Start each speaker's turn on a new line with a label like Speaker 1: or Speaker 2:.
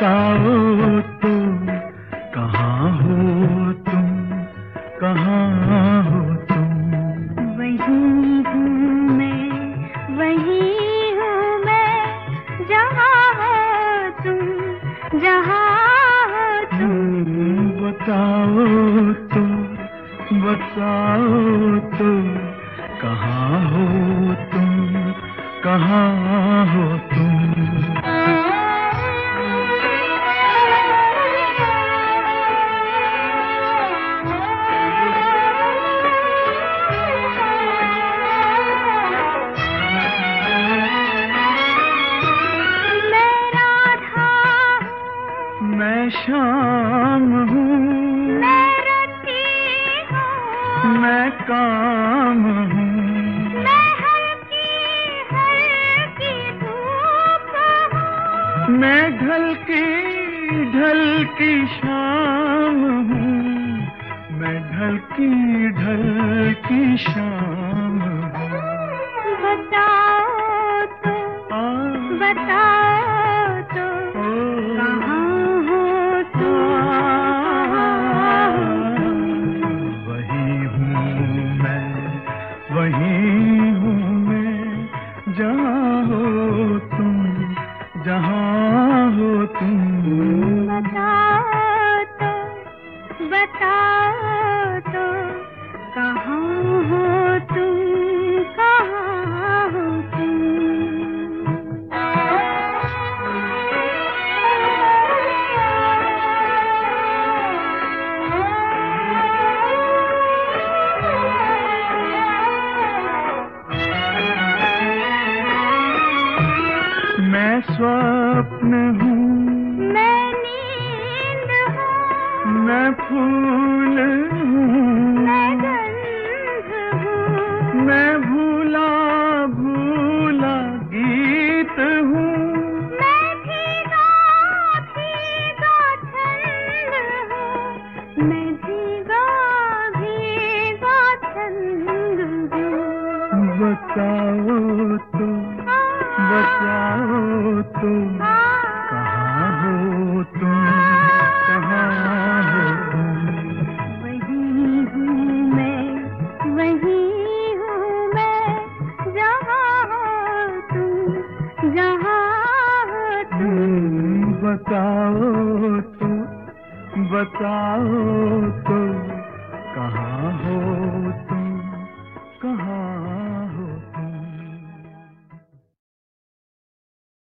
Speaker 1: बताओ तो कहाँ हो तुम, कहाँ हो तुम?
Speaker 2: वहीं हूँ मैं, वहीं हूँ मैं, जहाँ हो तुम, जहाँ हो तुम।
Speaker 1: बताओ तो, बताओ तो कहाँ हो तुम, कहाँ हो तुम? मैं शाम हूँ,
Speaker 2: मैं रति हूँ,
Speaker 1: मैं काम हूँ,
Speaker 2: मैं हल्की हल्की धूप हूँ,
Speaker 1: मैं ढलकी ढलकी शाम हूँ, मैं ढलकी ढलकी शाम हूँ।
Speaker 2: बताओ तो, बताओ तो कहाँ हो तुम, कहाँ हो तुम?
Speaker 1: वही हूँ मैं, वही हूँ मैं, जहाँ हो तुम, जहाँ हो तुम।
Speaker 2: बताओ तो, बताओ तो कहाँ हो तुम, कहाँ हो तुम?
Speaker 1: मैं स्वप्न हूँ,
Speaker 2: मैं नींद हूँ,
Speaker 1: मैं फूल हूँ,
Speaker 2: मैं गंध हूँ,
Speaker 1: मैं भूला भूला गीत हूँ,
Speaker 2: मैं भीगा भीगा छंद हूँ, मैं भीगा भीगा छंद हूँ।
Speaker 1: बताओ तो, बताओ तो कहाँ हो तुम, कहाँ हो तुम?
Speaker 2: वहीं हूँ मैं, वहीं हूँ मैं, जहाँ हो तुम, जहाँ हो तुम।
Speaker 1: बताओ तो, बताओ तो कहाँ हो